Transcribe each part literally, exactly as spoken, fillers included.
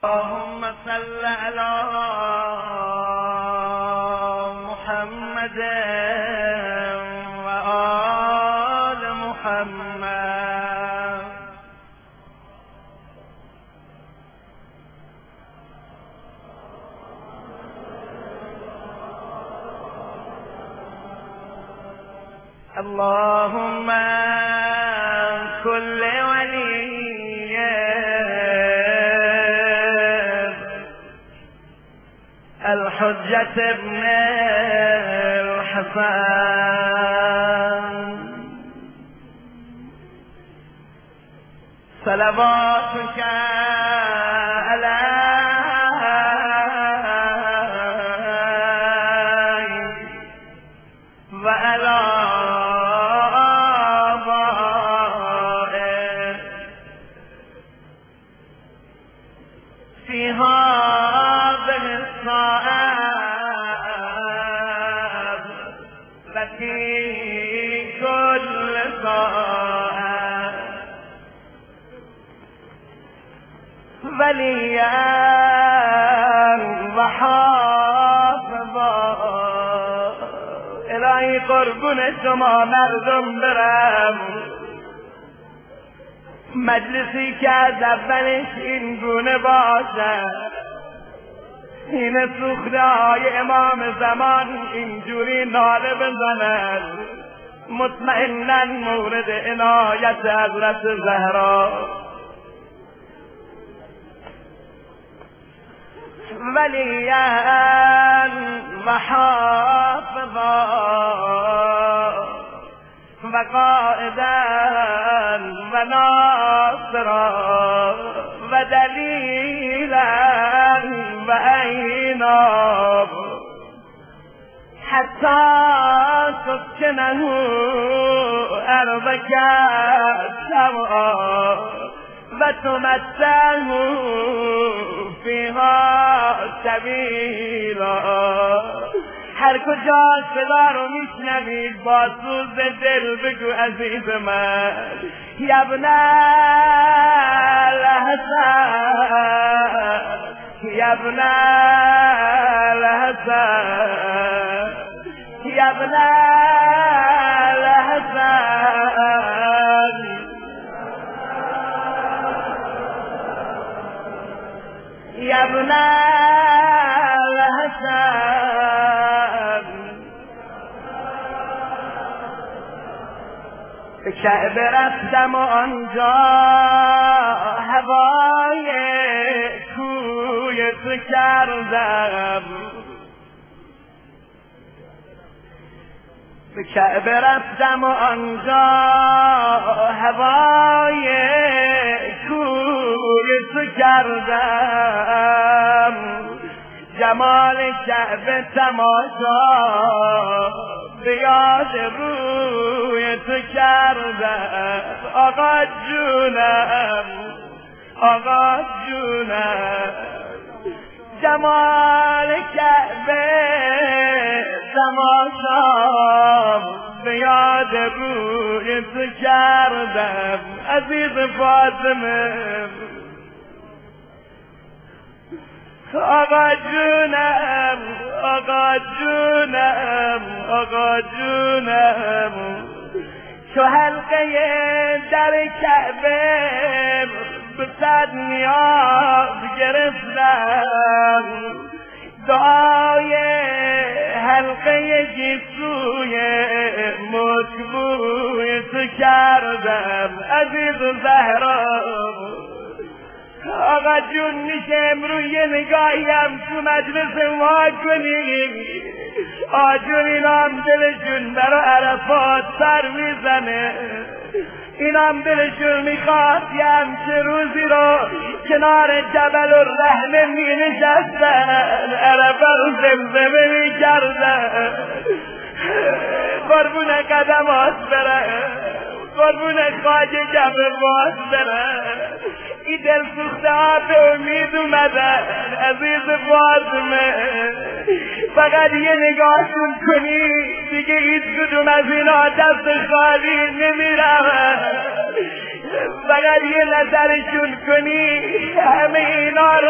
اللهم صل على محمد وآل محمد. اللهم كل ولي الحجة ابن الحسن صلواتك عليه وعلى آبائه في هذه الساعة وفي كل ساعة وليا وحافظا. الهی قربون شما مردم برم، مجلسی که از اولش این گونه باشد، این سوخته های امام زمان اینجوری ناله بزند، مطمئناً مورد عنایت حضرت زهرا ولیا و حافظا و قائدا و ناصرا و دلیلا و عینا حتی سکنه ارضک سوا و تمتعه فیها طویلا. هر کجا صدا رو میشنوید با سوز دل بگو عزیز من یبن الحسن یبن الحسن یبن الحسن یبن الحسن. به کعبه رفتم و آنجا هوای کوی تو کردم، به کعبه رفتم و آنجا هوای کوی تو کردم، جمال کعبه تماشا به یاد روی تو کردم. آقا جونم آقا جونم جمال کعبه تماشا به یاد روی تو کردم. عزیز فاطمه آقا جونم آقا جونم آقا جونم تو حلقه در کعبه به صد نیاز گرفتم، دعای حلقه گیسوی مطبوع تو کردم. عزیز زهرا آقا جون میشه امرو یه نگاهیم تو مجلس ما کنی؟ آجون اینام دلشون برا عرفات سر میزنه، اینام دلشون میخواد یه همچه روزی رو کنار جبل الرحمه می نشستن، عرفه رو زمزمه میکردن. قربون قدمات بره، قربون خواجه جبل باز بره، این دل سوخته ها به امید اومدن. عزیز فاطمه فقط یه نگاهشون کنی دیگه هیچ کدوم از اینا دست خالی نمیرن، فقط یه نظرشون کنی همه اینا رو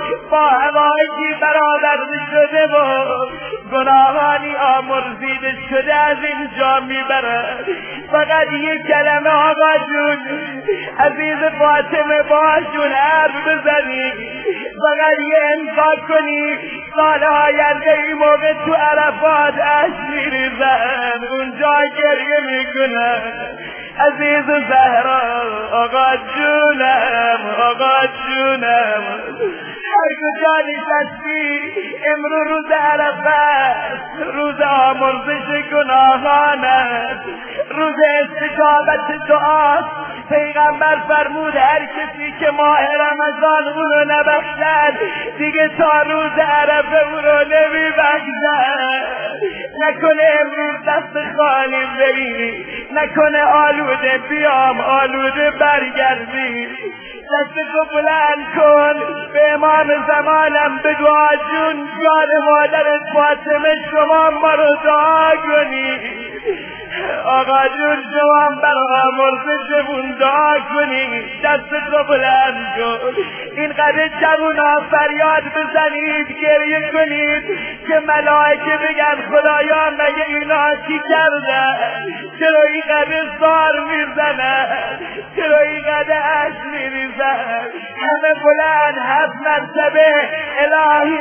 با هوایی برابر شده و گناهانی آمرزیده شده از اینجا میبرد. فقط یک کلمه آقا جون عزیز فاطمه باشون حرف بزنی، فقط یه امضا کنی، سال آینده این موقع تو عرفات اشک میریزن، اونجا گریه میکنن. عزیز زهرا آقا جونم، آقا جونم، هر کجا نشستی امرو روز عرفه، روز آمرزش گناهان است، روز استجابت دعاست. پیغمبر فرمود هر کسی که ماه رمضان اونو نبخشد دیگه تا روز عرفه اونو نمیبخشد. نکنه امروز دست خالی بری، نکنه آلوده بیام آلوده برگردی. دستتو بلند کن به امام زمانم بگو آجون جان مادرت فاطمه شما ما رو دعا کنی. آقا جون شما برای مرزشمون دعا کنی، دستتو بلند کن. اینقدر جوونا فریاد بزنید گریه کنید که ملائکه بگن خدایا مگه اینا چی کرده، چرا اینقدر زار میزنه، چرا اینقدر عشق میریزن. همه بلند هفت مرتبه الهی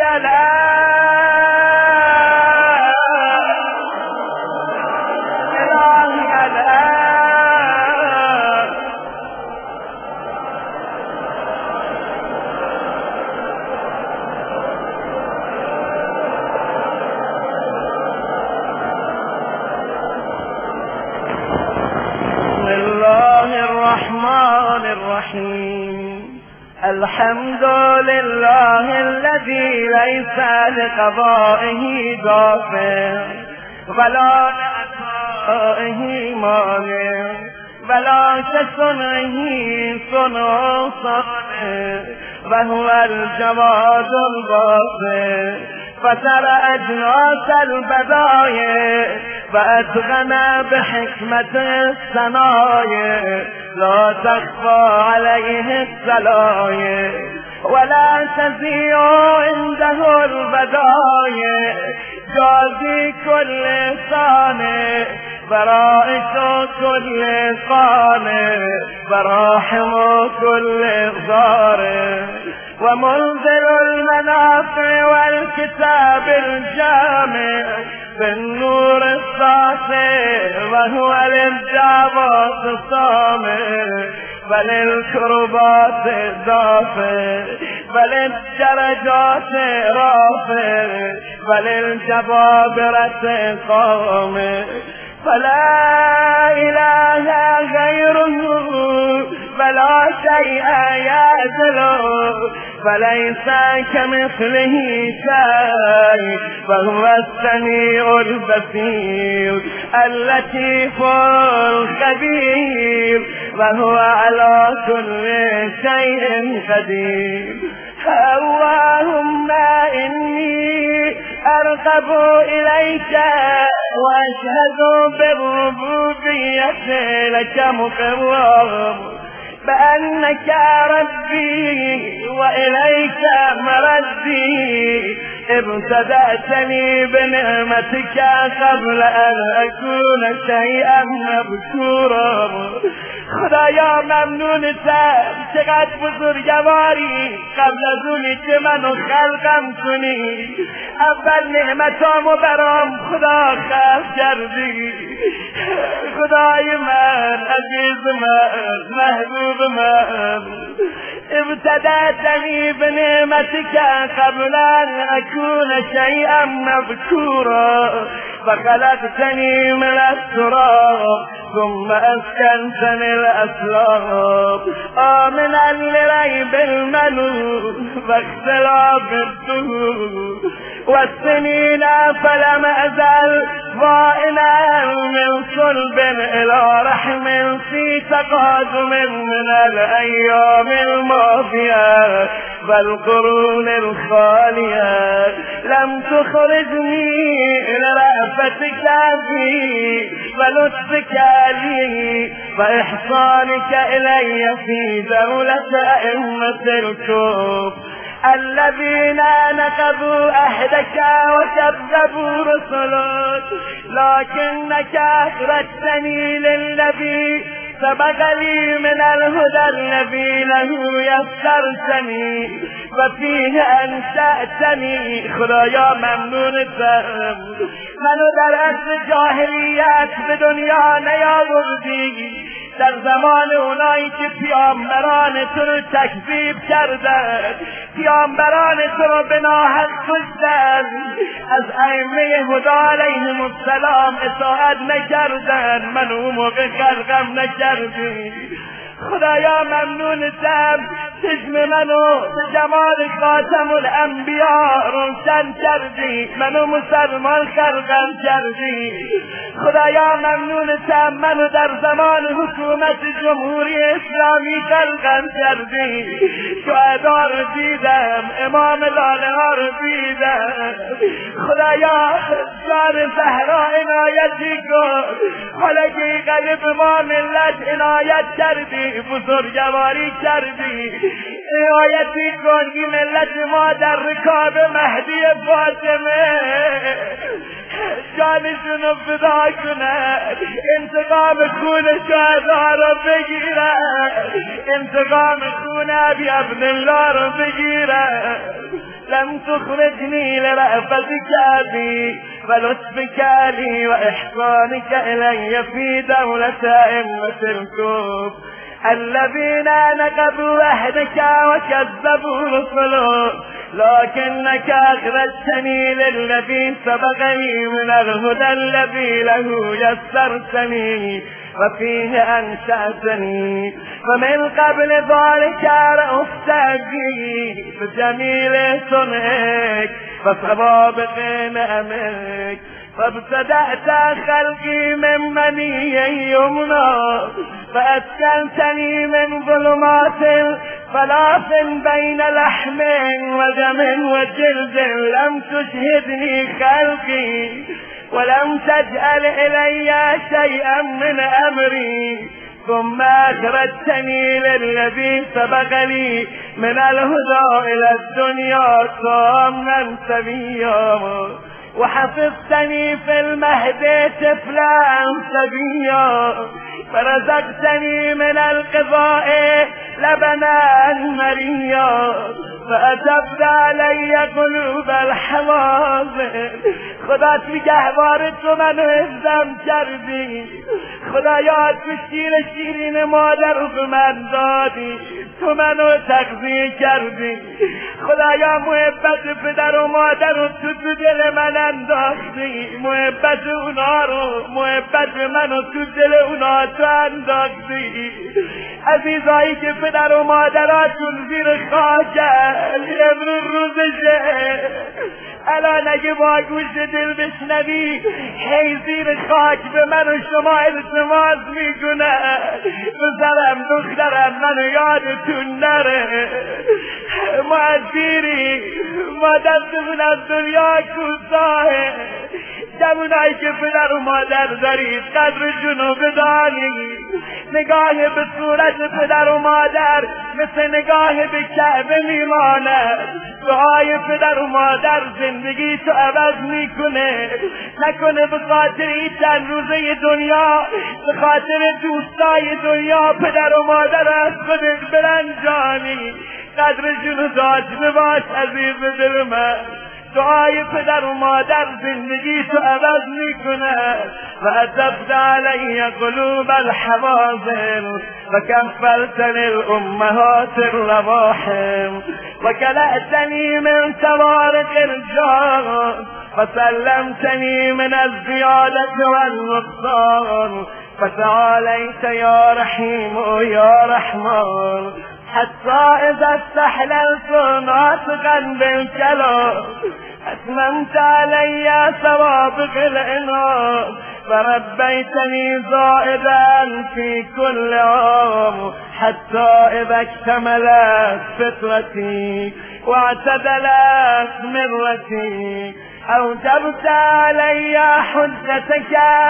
الان الحمد لله الذي ليس لقضائه دافع ولا لعطائه مانع ولا كصنعه صنع صانع وهو الجواد الغافر فتر أجناس البدايع وأتغنى بحكمة الصنايع لا تخفى عليه الصلايع ولا تزيع عنده البدايع جازي كل صانع برائش كل قانع براحم كل ضارع ومنزل المنافع والكتاب الجامع بالنور الساطع وهو للدعوات الصامع وللكربات الدافع وللدرجات رافع وللجبابرة قامع فلا إله غيره ولا شيء يعدله فليس كمثله شيء وهو السميع البصير اللطيف الخبير وهو على كل شيء قدير. اللهم إني أرغب إليك وأشهد بالربوبية لك مقرب بأنك ربي وإليك مردي ابتدأتني بنعمتك قبل أن أكون شيئا مذكورا. خدایا ممنونتم چقدر بزرگواری قبل از اونی که منو خلقم کنی اول نعمتامو برام خدا خلق کردی. خدای من عزیز من محبوب من ابتدأتني بنعمتك قبل أن أكون شيئا مذكورا فخلقتني من التراب ثم أسكنتني الأسراب آمنا لريب المنون واختلاف الدهور والسنين فلم أزل ضائنا من صلب إلى رحم في تقادم من الأيام الماضية والقرون الخالية لم تخرجني إلى رأفتك بي ولطفك لي وإحسانك إلي في دولة أئمة الكفر الذين نقضوا عهدك وكذبوا رسلك لكنك أخرجتني للذي سبق لي من الهدى الذي له يسرتني وفيه أنشأتنی. خدایا ممنونتم منو در اصل جاهلیت به دنیا نیاوردی، در زمان اونایی که پیامبران تو رو تکذیب کردن، پیامبران تو رو به ناحق کشتن، از ائمه هدی علیهم السلام اطاعت نکردن، من اون موقع خلقم نکردی. خدایا ممنونتم چشم منو به جمال خاتم الانبیا روشن کردی، منو مسلمان خلقم کردی. خدایا ممنونتم منو در زمان حکومت جمهوری اسلامی خلقم کردی، شهدا رو دیدم، امام لاله ها رو دیدم. خدایا جان زهرا عنایتی کن، حالا که قلب ما ملت عنایت کردی، بزرگواری کردی، عنایتی کن که ملت ما در رکاب مهدی فاطمه جانشونو فدا کنن، انتقام خون شهدا رو بگیرن، انتقام خون ابی عبدالله رو بگیرن. لم تخرجني لرأفتك أبي ولطفك لي وإحسانك إلي في دولة أئمة الكفر الذين نقضوا عهدك وكذبوا رسلك لكنك أخرجتني للذي سبقني من الهدى الذي له يسرتني وفيه أنشأتني ومن قبل ذلك رأفت بي بجميل صنعك وسوابق نعمك فابتدأت خلقي من مني يمنى فأسكنتني من ظلمات ثلاث بين لحم ودم وجلد لم تشهدني خلقي ولم تجعل إلي شيئا من أمري ثم أخرجتني للذي سبقني من الهدى إلى الدنيا صاما سبيا وحفظتني في المهد طفلا سبيا فرزقتني من القضاء لبنا مريا فأتبت علي قلوب الحواضر. خدا توی گهوار تو منو حفظم کردی، خدایا تو شیر شیرین مادر به من دادی، تو منو تغذیه کردی. خدایا محبت پدر و مادر رو تو تو دل من انداختی، محبت اونا رو، محبت منو تو دل اونا تو انداختی. عزیزایی که پدر و مادراتون زیر خاکن امروز روزشه، الان اگه با گوش دل بشنوی هی زیر خاک به من و شما التماس میکنه، پسرم دخترم منو یادتون نره، ما اسیری، ما دستمون از دنیا کوتاهه. جوونایی که پدر و مادر دارید قدرشونو بدانید، نگاه به صورت پدر و مادر مثل نگاه به کعبه میماند. دعای پدر و مادر زندگی تو عوض میکنه. نکنه به خاطر این چند روزه دنیا، به خاطر دوستای دنیا پدر و مادر از خودت برنجانی، قدرشونو داشته باش عزیز دل من. دعای پدر و مادر زندگی تو عوض میکنه. و عذبت علی قلوب الحوازن و کفلتنی الامهات الرواحم و کلأتنی من توارق الجان و سلمتنی من الزیادت و النقصان فتعالیت یا رحیم و یا رحمان حتى إذا استحللت ناطقا بالكلام أتممت علي سوابق العنان فربيتني زائدا في كل عام حتى إذا اكتملت فطرتي واعتدلت مرتي أوجبت علي حجتك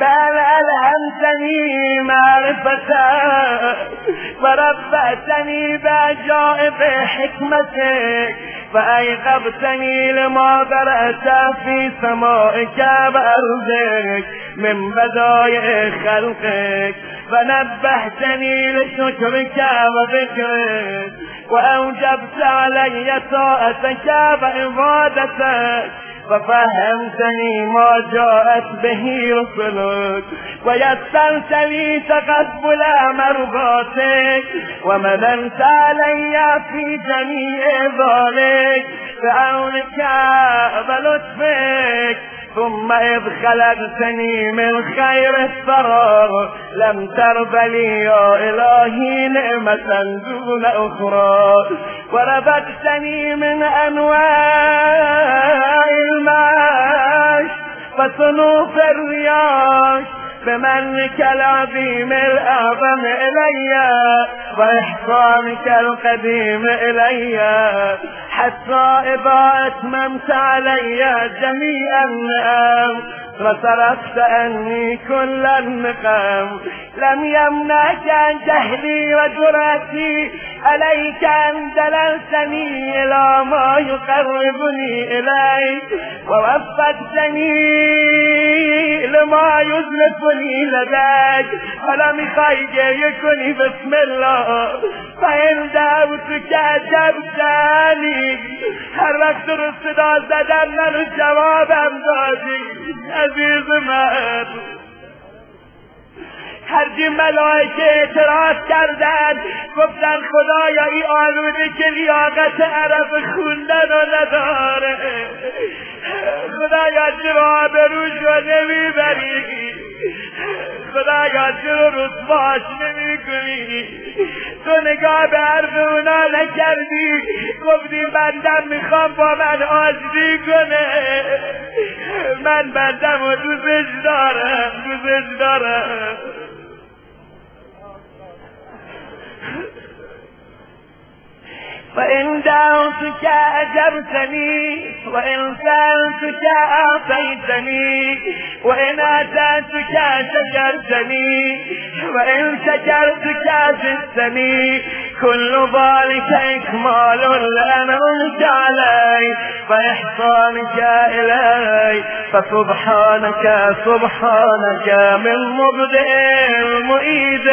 بل ألهمتني معرفتك وربأتني بعجائب حكمتك فأيقظتني لما برأت في سمائك وأرضك من بداية خلقك فنبهتني لشكرك وذكرك وأوجبت علي طاعتك وعبادتك ففهمتني ما جاءت به رسلك ويسرت لي تقبل مرضاتك ومننت علي في جميع ذلك بعونك ولطفك ثم إذ خلقتني من خير الثرى لم ترض لي يا إلهي نعمة دون أخرى ورزقتني من أنواع المعاش فصنوف الرياش بمنك العظيم الأعظم إلي وإحسانك القديم إلي حتى إذا أتممت علي جميع النعم وصرفت عني كل النقم لم يمنعك عن جهلي وجرأتي عليك أن دللتني إلى ما يقربني إليك ووفقتني لما يزلفني لديك ولم يخيجيكني بسم الله فإن دعوتك أجبتني حركت الصدا زدنا الجواب أمدادي عزیز من هرچی ملائکه اعتراض کردند گفتن خدایا این آلوده که لیاقت عرب خوندن رو نداره خدایا چرا آبروش رو نمیبری خدایا چرا رسواش نمیکنی تو نگاه به حرف اونا نکردی گفتی بندم میخوام با من آشتی کنه من بندم و دوزش دارم دوزش دارم فإن دعوتك أجبتني وإن سألتك أعطيتني وإن أتيتك شكرتني وإن شكرتك زدتني كل ذلك إكمال لأنعمت علي فإحسانك إلي فسبحانك سبحانك من مبدئ المعيد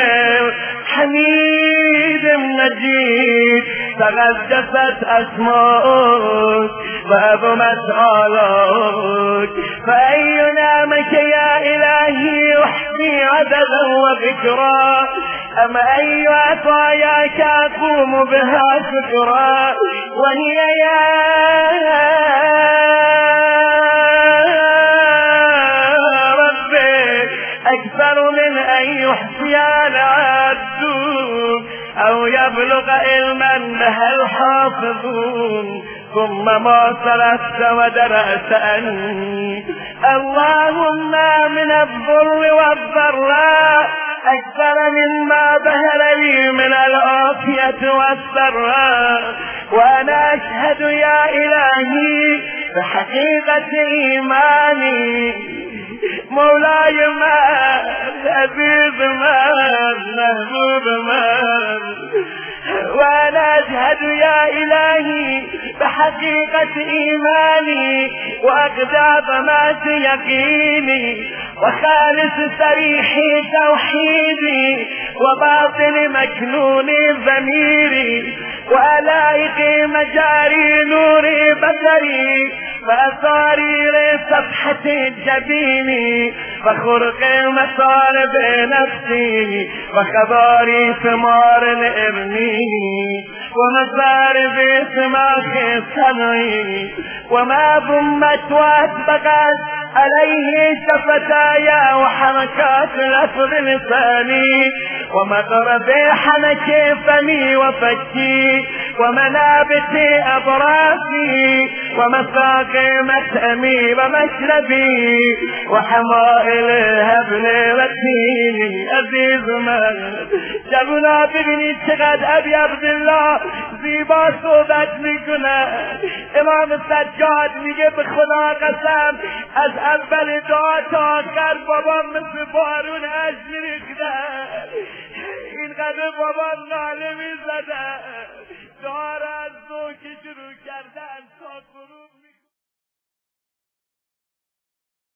حميد مجيد تقدست أسماؤك وعظمت آلاؤك فأي نعمك يا إلهي أحصي عددا وذكرا أم أي عطاياك أقوم بها شكرا وهي يا ربي أكثر من أن يحصي العدون أو يبلغ علما بها الحافظون ثم ما صرفت ودرأت أني اللهم من الضر والضراء أكثر مما بهر لي من العافية والسراء وأنا أشهد يا إلهي بحقيقة إيماني مولاي من عزيز من محبوب من وأنا أشهد يا إلهي بحقيقة إيماني وأقدى ضمات يقيني وخالص صريحي توحيدي وباطن مكنون ضميري وألائق مجاري نور بصري فأصارير صفحة الجبين فخرق مصارب نفسي وخباري ثمار الإبنين ومصارب سماخ صنعي وما ضمت واتبقت عليه شفتايا وحركات لفظ لساني ومقرب حنك فمي وفكي ومنابت أضراسي ومساقي مكتمي ومشربي وحمائل هبل وتيني عزیز من جوونا ببینید چقدر ابی عبدالله زیبا صحبت میکنه. امام سجاد میگه به خدا قسم از اول دعا تا آخر بابام مثل بارون اشک ریخته، اینقدر بابام ناله میزده، دعا را از ذوق شروع کردن تا غروب